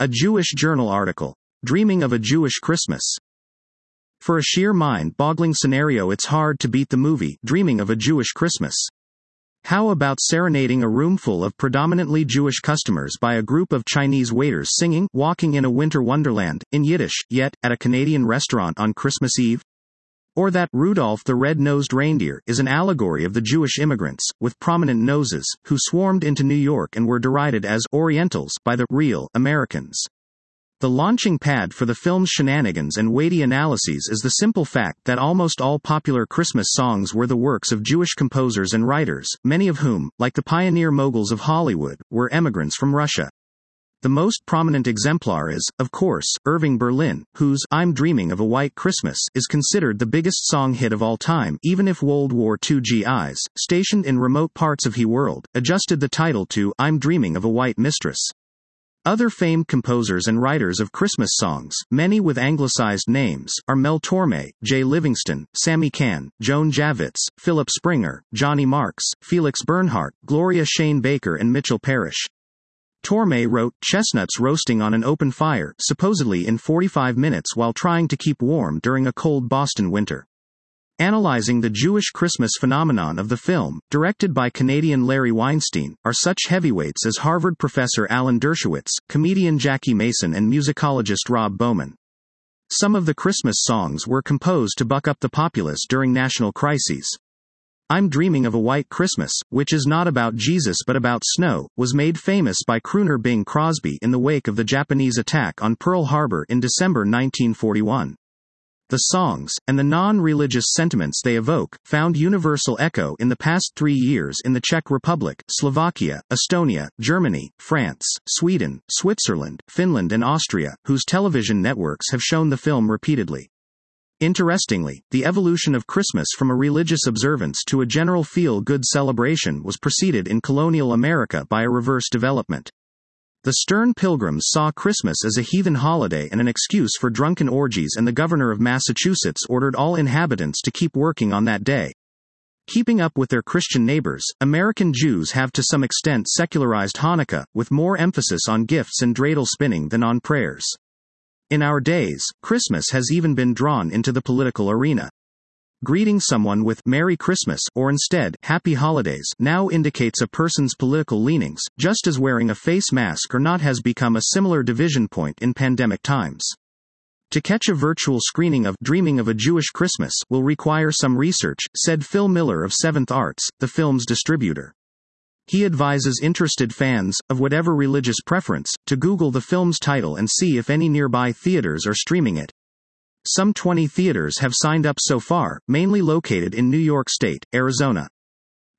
A Jewish Journal article. Dreaming of a Jewish Christmas. For a sheer mind-boggling scenario, it's hard to beat the movie, Dreaming of a Jewish Christmas. How about serenading a room full of predominantly Jewish customers by a group of Chinese waiters singing Walking in a Winter Wonderland, in Yiddish, yet, at a Canadian restaurant on Christmas Eve? Or that Rudolph the Red-Nosed Reindeer is an allegory of the Jewish immigrants, with prominent noses, who swarmed into New York and were derided as Orientals by the real Americans. The launching pad for the film's shenanigans and weighty analyses is the simple fact that almost all popular Christmas songs were the works of Jewish composers and writers, many of whom, like the pioneer moguls of Hollywood, were emigrants from Russia. The most prominent exemplar is, of course, Irving Berlin, whose I'm Dreaming of a White Christmas is considered the biggest song hit of all time, even if World War II GIs, stationed in remote parts of the world, adjusted the title to I'm Dreaming of a White Mistress. Other famed composers and writers of Christmas songs, many with anglicized names, are Mel Torme, Jay Livingston, Sammy Cahn, Joan Javits, Philip Springer, Johnny Marks, Felix Bernhardt, Gloria Shane Baker and Mitchell Parrish. Torme wrote Chestnuts roasting on an open fire, supposedly in 45 minutes while trying to keep warm during a cold Boston winter. Analyzing the Jewish Christmas phenomenon of the film, directed by Canadian Larry Weinstein, are such heavyweights as Harvard professor Alan Dershowitz, comedian Jackie Mason and musicologist Rob Bowman. Some of the Christmas songs were composed to buck up the populace during national crises. I'm Dreaming of a White Christmas, which is not about Jesus but about snow, was made famous by crooner Bing Crosby in the wake of the Japanese attack on Pearl Harbor in December 1941. The songs, and the non-religious sentiments they evoke, found universal echo in the past 3 years in the Czech Republic, Slovakia, Estonia, Germany, France, Sweden, Switzerland, Finland and Austria, whose television networks have shown the film repeatedly. Interestingly, the evolution of Christmas from a religious observance to a general feel-good celebration was preceded in colonial America by a reverse development. The stern Pilgrims saw Christmas as a heathen holiday and an excuse for drunken orgies, and the governor of Massachusetts ordered all inhabitants to keep working on that day. Keeping up with their Christian neighbors, American Jews have to some extent secularized Hanukkah, with more emphasis on gifts and dreidel spinning than on prayers. In our days, Christmas has even been drawn into the political arena. Greeting someone with Merry Christmas, or instead, Happy Holidays, now indicates a person's political leanings, just as wearing a face mask or not has become a similar division point in pandemic times. To catch a virtual screening of Dreaming of a Jewish Christmas will require some research, said Phil Miller of Seventh Arts, the film's distributor. He advises interested fans, of whatever religious preference, to Google the film's title and see if any nearby theaters are streaming it. Some 20 theaters have signed up so far, mainly located in New York State, Arizona.